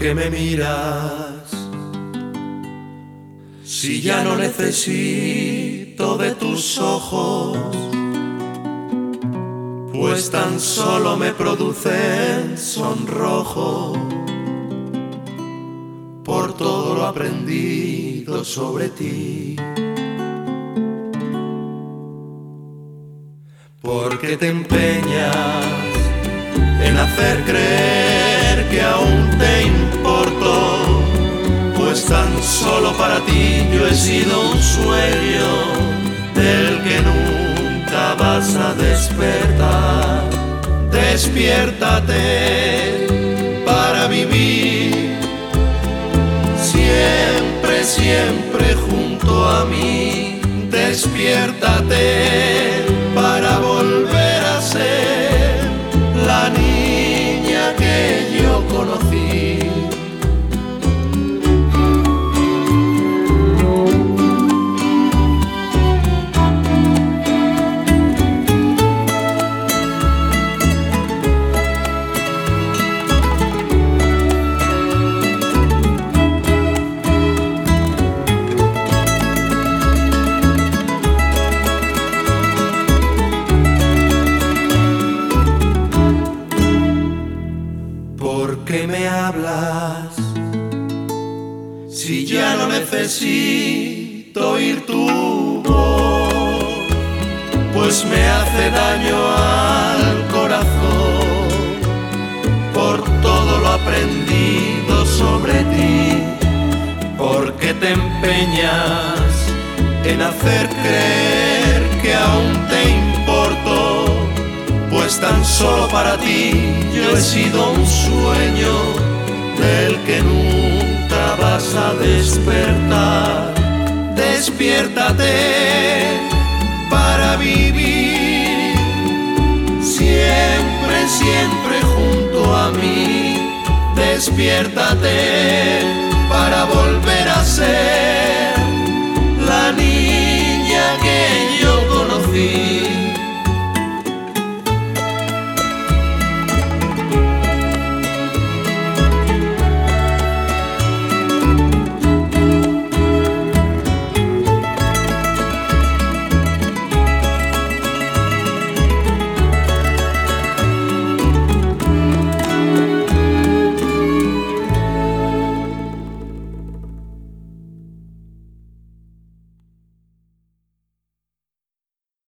qué me miras? Si ya no necesito de tus ojos, pues tan solo me producen sonrojo por todo lo aprendido sobre ti. Porque te empeñas en hacer creer que aún te importo, pues tan solo para ti yo he sido un sueño del que nunca vas a despertar. Despiértate para vivir siempre, siempre junto a mí. Despiértate para volver a ser la niña que yo conocí. ¿Por qué me hablas si ya no necesito oír tu voz? Pues me hace daño al corazón por todo lo aprendido sobre ti. Porque te empeñas en hacer creer que aún te importo, pues tan solo para ti yo he sido un sueño del que nunca vas a despertar. Despiértate para vivir siempre, siempre junto a mí. Despiértate para volver a ser